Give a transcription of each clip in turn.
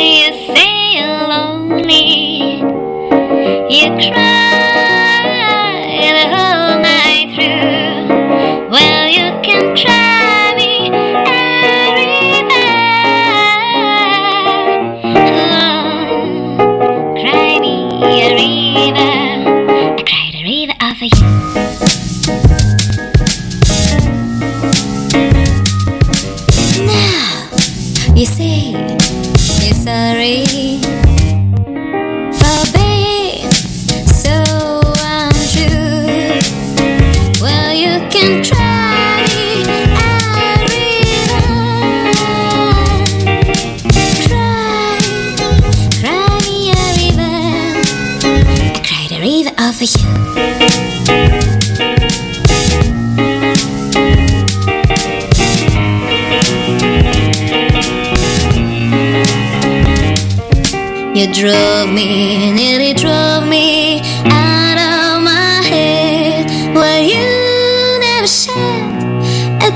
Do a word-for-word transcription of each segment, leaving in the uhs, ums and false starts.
you say you're lonely, you cry the whole night through. Well, you can try me a river. Oh, cry me a river. I cried a river over you. You say you're sorry for being so untrue. Well, you can try me a river. Cry, cry me a river. I cried a river over you. You drove me, nearly drove me out of my head. Well, you never shed a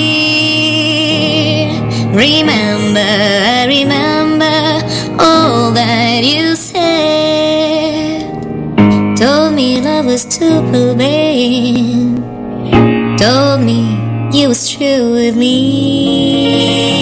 tear. Remember, I remember all that you said. Told me love was too plain. Told me you was true with me.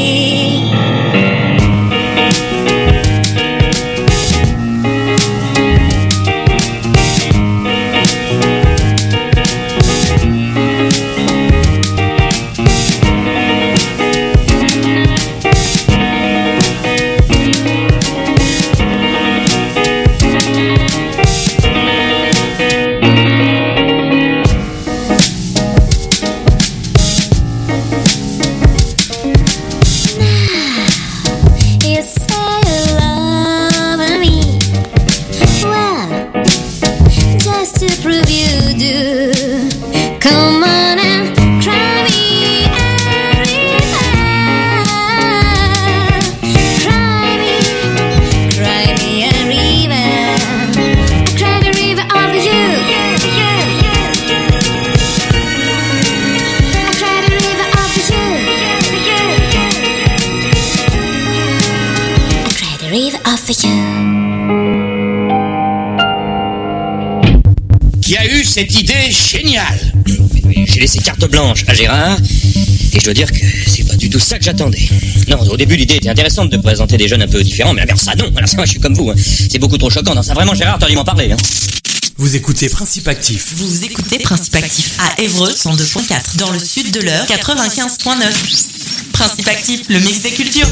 Qui a eu cette idée géniale? J'ai laissé carte blanche à Gérard et je dois dire que c'est pas du tout ça que j'attendais. Non, au début l'idée était intéressante de présenter des jeunes un peu différents, mais alors ça non, alors ça moi je suis comme vous, hein. C'est beaucoup trop choquant. Non, ça vraiment Gérard, t'aurais dû m'en parler. Hein. Vous écoutez Principe Actif. Vous écoutez Principe Actif à Évreux cent deux point quatre, dans le sud de l'Eure quatre-vingt-quinze point neuf. Principe Actif, le mix des cultures.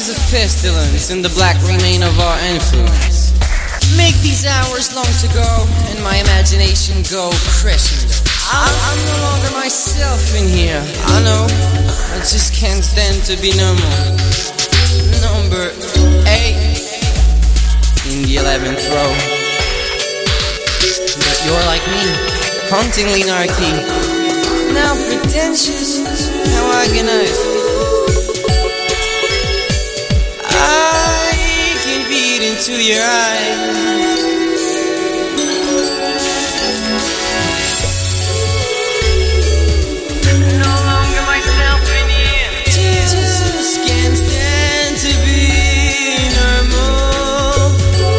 cause of pestilence and the black remain of our influence. Make these hours long to go and my imagination go crescendo. I'm, I'm no longer myself in here, I know, I just can't stand to be normal. Number eight in the eleventh row. But you're like me, hauntingly narky. Now pretentious, now organized. I can beat into your eyes. No longer myself in here. Just can't stand to be normal.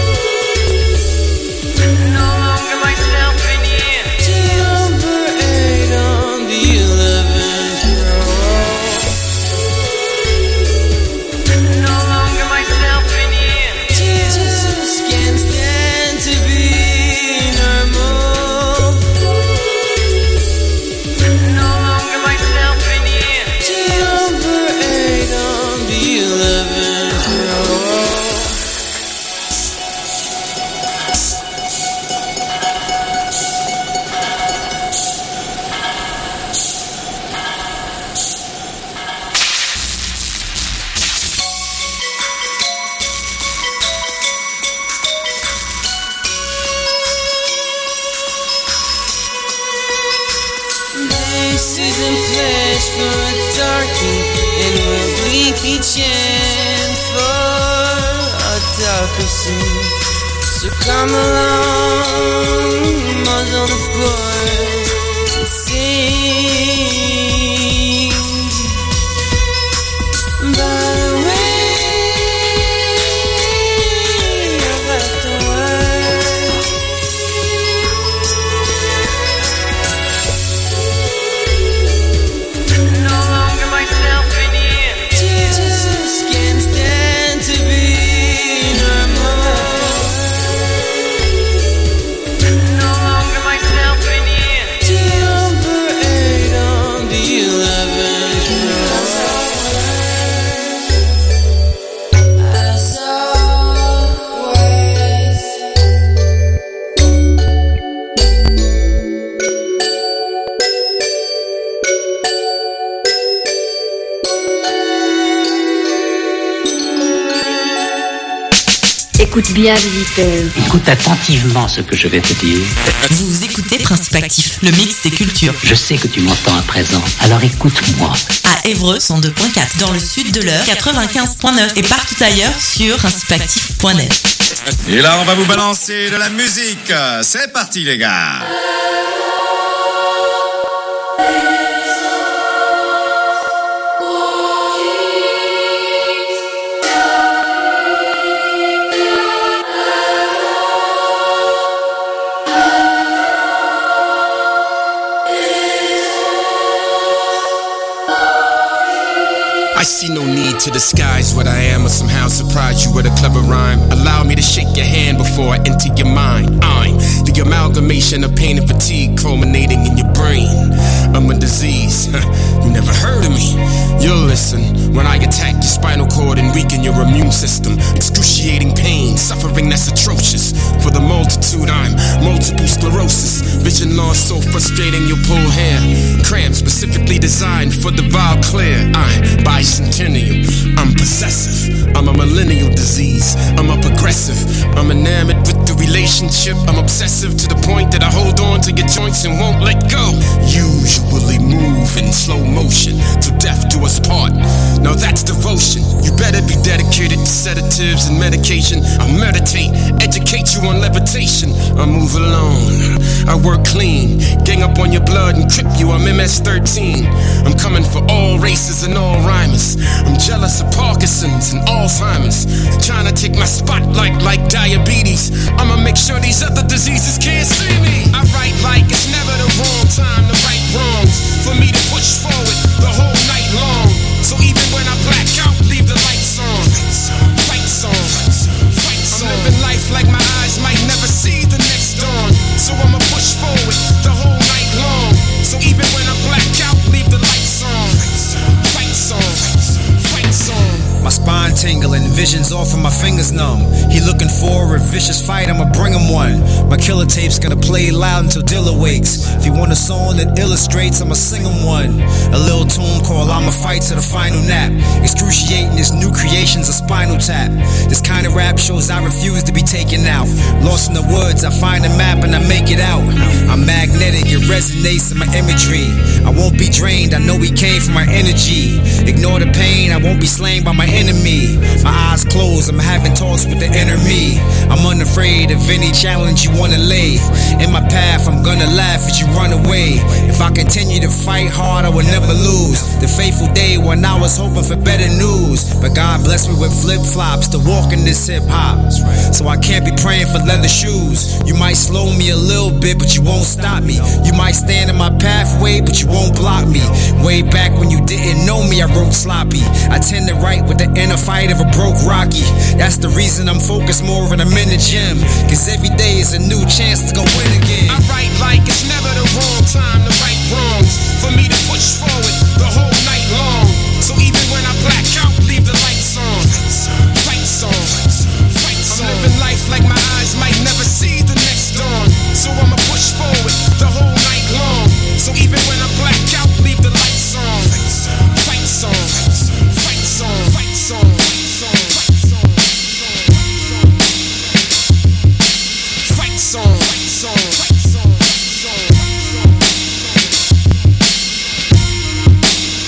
No longer myself in here. Number eight on the eleventh row. No longer myself in here. Just can't stand to be normal. No longer myself in here. Number eight on the eleventh row. This isn't flesh for a darkie, and we'll bleakly chant for a darker scene. So come along, muzzle the course, and sing. By the way of afterward. No longer myself in here. Jesus can't stand to be normal. No longer myself in here. Number eight on the eleventh row. As always. Écoute bien, visiteur. Écoute attentivement ce que je vais te dire. Vous écoutez Principe Actif, le mix des cultures. Je sais que tu m'entends à présent, alors écoute-moi. À Évreux cent deux point quatre, dans le sud de l'heure quatre-vingt-quinze point neuf et partout ailleurs sur principe actif point net. Et là, on va vous balancer de la musique. C'est parti, les gars. I see no need to disguise what I am or somehow surprise you with a clever rhyme. Allow me to shake your hand before I enter your mind. I'm the amalgamation of pain and fatigue culminating in your brain. I'm a disease, you never heard of me. You'll listen when I attack your spinal cord and weaken your immune system. Excruciating pain, suffering that's atrocious. For the multitude I'm multiple sclerosis. Vision loss so frustrating you'll pull hair. Cramps specifically designed for the vile clear. I'm bicentennial, I'm possessive. I'm a millennial disease, I'm a progressive. I'm enamored with the relationship. I'm obsessive to the point that I hold on to your joints and won't let go. Usually move in slow motion till death do us part. Now that's devotion. You better be dedicated to sedatives and medication. I'll meditate, educate you on levitation. I move alone, I work clean. Gang up on your blood and trip you, I'm M S thirteen. I'm coming for all races and all rhymers. I'm jealous of Parkinson's and Alzheimer's. Trying to take my spotlight like diabetes. I'ma make sure these other diseases can't see me. I write like it's never the wrong time to right wrongs. For me to push forward the whole night long. So even when I black out, leave the lights on. Fight song, fight song. I'm living life like my eyes might never see the next dawn. So I'ma push forward the whole night long. So even when I black out, leave the lights on. Fight song, fight song. My spine tingling, visions off and my fingers numb. He looking for a vicious fight, I'ma bring him one. My killer tape's gonna play loud until Dilla wakes. If you want a song that illustrates, I'ma sing him one. A little tune called I'ma fight to the final nap. Excruciating this new creation's a spinal tap. This kind of rap shows I refuse to be taken out. Lost in the woods, I find a map and I make it out. I'm magnetic, it resonates in my imagery. I won't be drained, I know we came from our energy. Ignore the pain, I won't be slain by my enemy. My eyes closed, I'm having talks with the inner me. I'm unafraid of any challenge you wanna lay. In my path, I'm gonna laugh as you run away. If I continue to fight hard, I will never lose. The fateful day when I was hoping for better news, but God blessed me with flip-flops to walk in this hip-hop. So I can't be praying for leather shoes. You might slow me a little bit, but you won't stop me. You might stand in my pathway, but you won't block me. Way back when you didn't know me, I wrote sloppy. I tend to write with the inner fight of a broke Rocky. That's the reason I'm focused more when I'm in the gym, cause every day is a new chance to go win again. I write like it's never the wrong time to right wrongs. For me to push forward the whole night long. So even when I black out, leave the lights on. Fight song, fight song. I'm living life like my eyes might never see the next dawn. So I'ma push forward the whole night long. So even when I black out, leave the lights on. Fight song, fight song, fight song, fight song, fight song, fight song, fight song.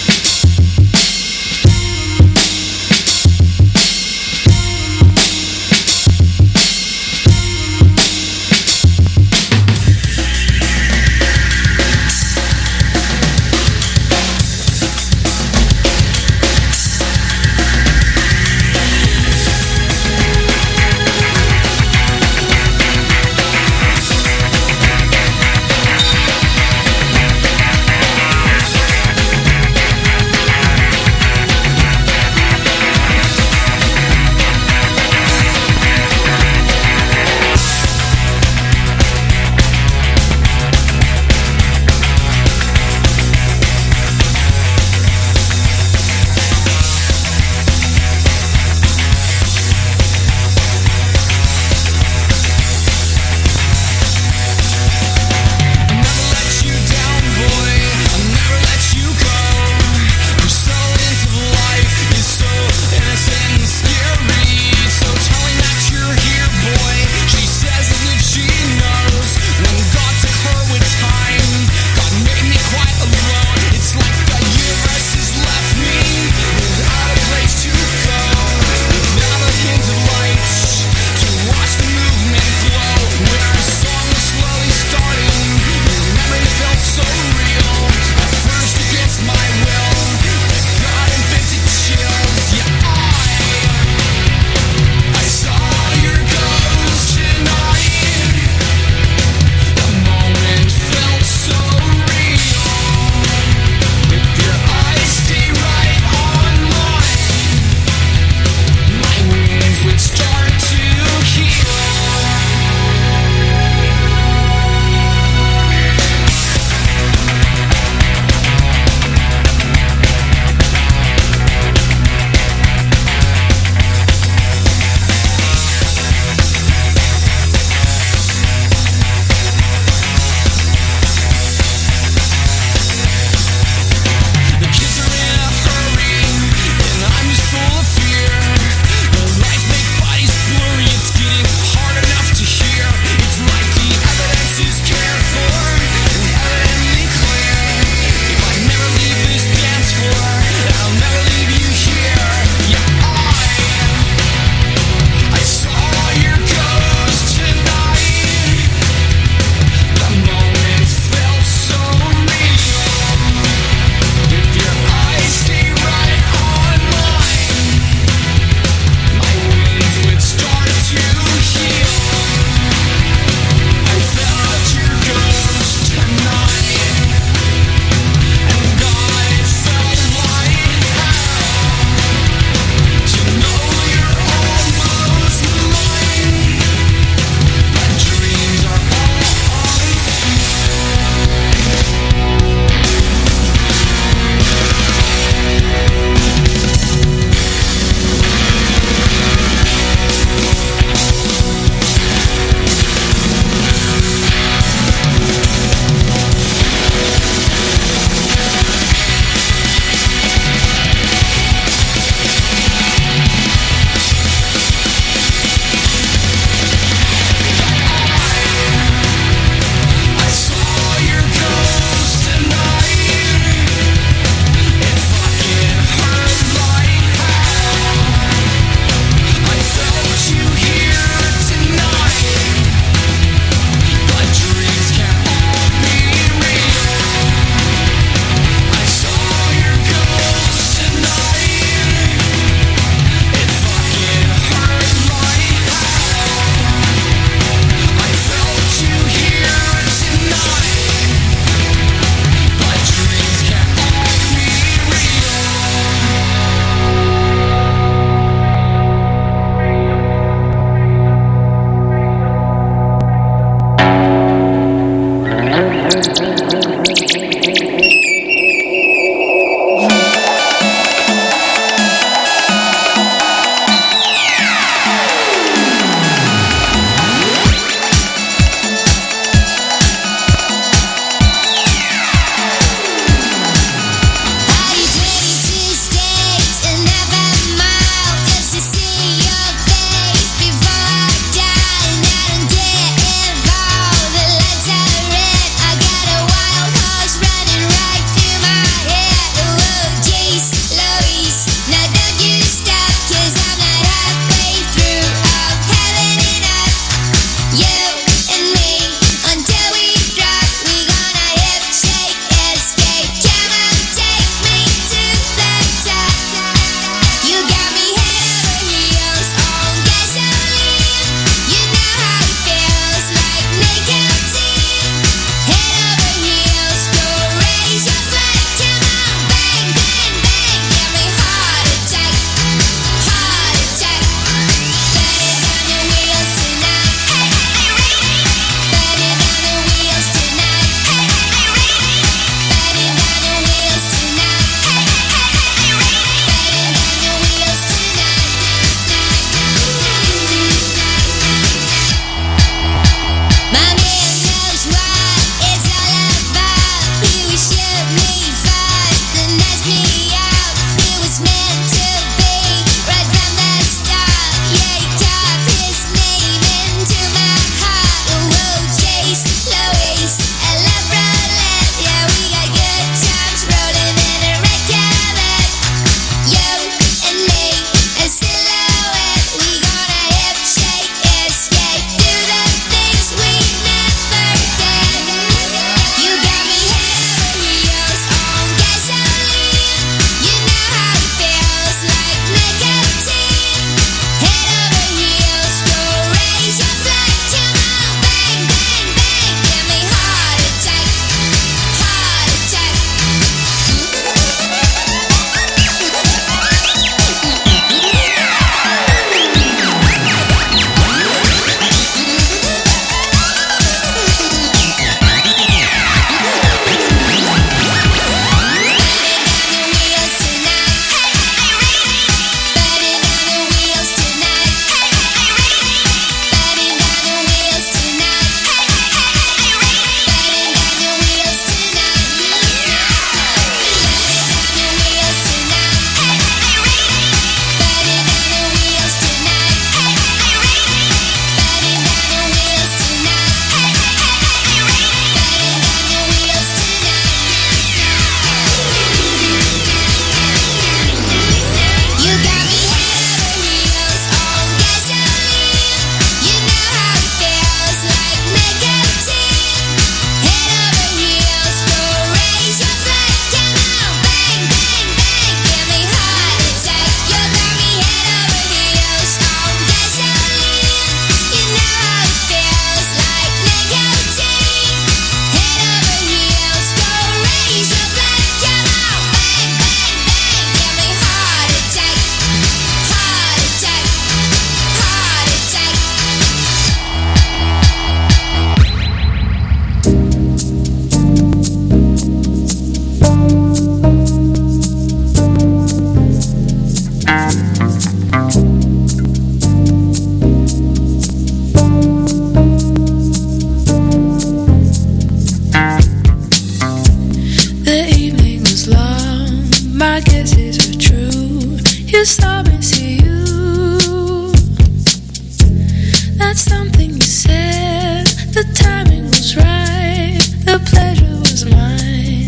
kisses were true. You saw me see you. That's something you said. The timing was right. The pleasure was mine.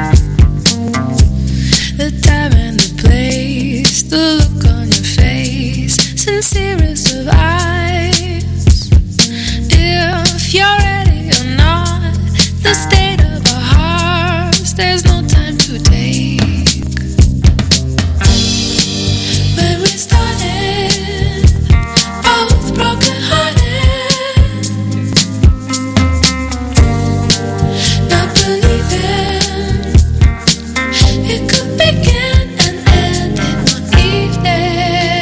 The time and the place. The look on your face. Sincerest of eyes. If you're ready or not, the state of our hearts, there's no time to take. When we started, both broken hearted, not believing it could begin and end in one evening.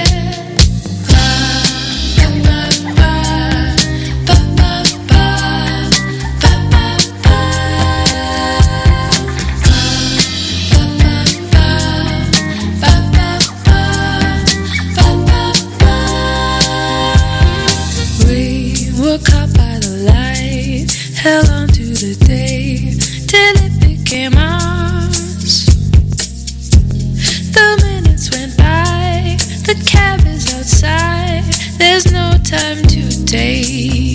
Caught by the light, held on to the day till it became ours. The minutes went by, the cab is outside, there's no time to take.